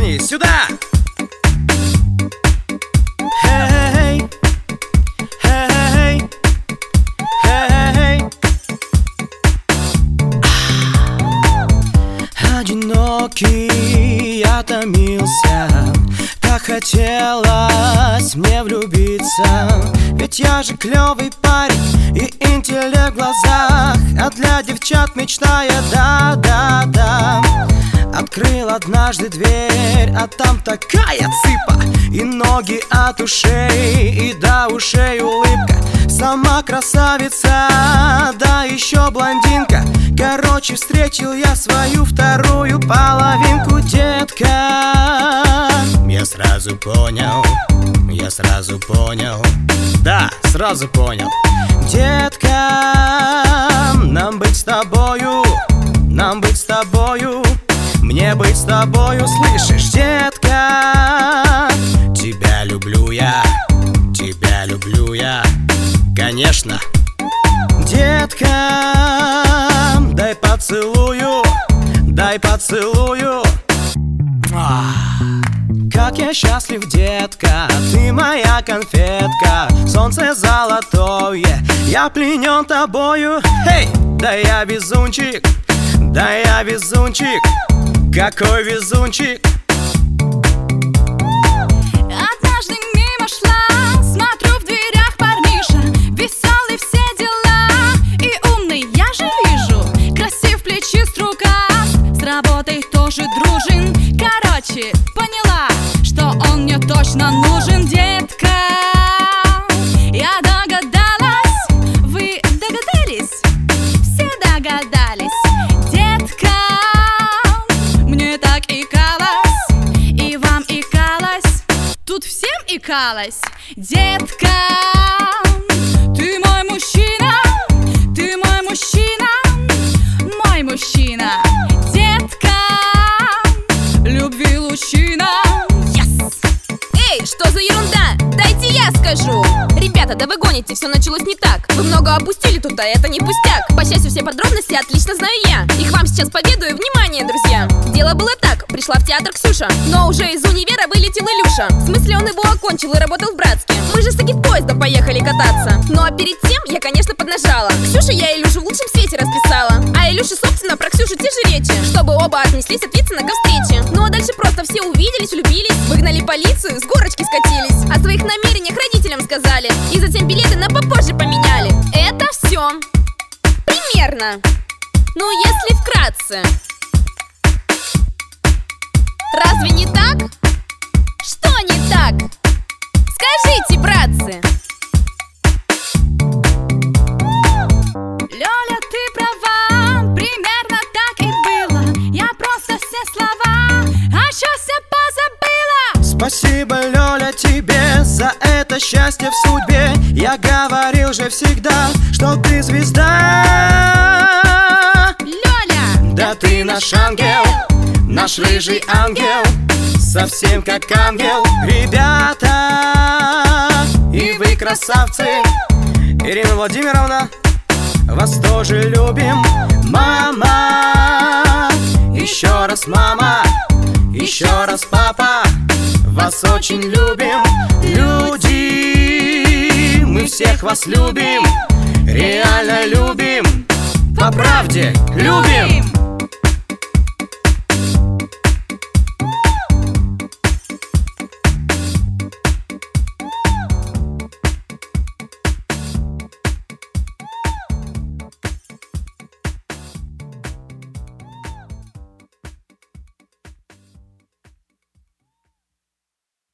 парни, сюда! Hey, hey, hey, hey. Одинокий я томился, так хотелось мне влюбиться. Ведь я же клёвый парень и интеллект в глазах, а для девчат мечта я да-да-да. Открыл однажды дверь, а там такая цыпа, и ноги от ушей, и до ушей улыбка. Сама красавица, да еще блондинка. Короче, встретил я свою вторую половинку, детка. Я сразу понял, да, сразу понял. Детка, нам быть с тобою, мне быть с тобою, слышишь, детка? Тебя люблю я, конечно. Детка, дай поцелую. Как я счастлив, детка, ты моя конфетка, солнце золотое, я пленен тобою. Эй, да я везунчик, какой везунчик. Однажды мимо шла, смотрю, в дверях парниша, веселый, все дела, и умный я же вижу, красив, плечист, рукаст, с работой тоже дружен. Короче, поняла, что он мне точно нужен, детка. Я догадалась, вы догадались, все догадались, детка. Мне так икалось, и вам икалось, тут всем икалось, детка. Ты мой мужчина, мой мужчина, детка, любви лучина. Yes! Эй, что за ерунда? Дайте я скажу. Ребята, да вы гоните, все началось не так. Вы много опустили тут, а это не пустяк. По счастью, все подробности отлично знаю я. Их вам сейчас поведаю, внимание, друзья. Дело было так, пришла в театр Ксюша, но уже из универа вылетел Илюша. В смысле, он его окончил и работал в Братске. Мы же с таким поездом поехали кататься. Ну а перед тем я, конечно, поднажала. Ксюша, я Илюшу в лучшем свете расписала, а Илюше, собственно, про Ксюшу те же речи, чтобы оба отнеслись ответственно ко встрече. Ну а дальше просто все увиделись, влюбились, выгнали полицию, с горочки скатились, о своих намерениях родителям сказали, и затем билеты на попозже поменяли. Это все примерно. Ну, если вкратце. Разве не так? Что не так? Скажите, братцы. Лёля, ты права, примерно так и было. Я просто все слова, а сейчас я позабыла. Спасибо, Лёля, тебе за это счастье в судьбе. Я говорил же всегда, что ты звезда. Лёля, да ты наш ангел, наш рыжий ангел, совсем как ангел. Ребята, и вы красавцы. Ирина Владимировна, вас тоже любим. Мама, еще раз мама, еще раз папа, вас очень любим. Люди, мы всех вас любим, реально любим, по правде любим.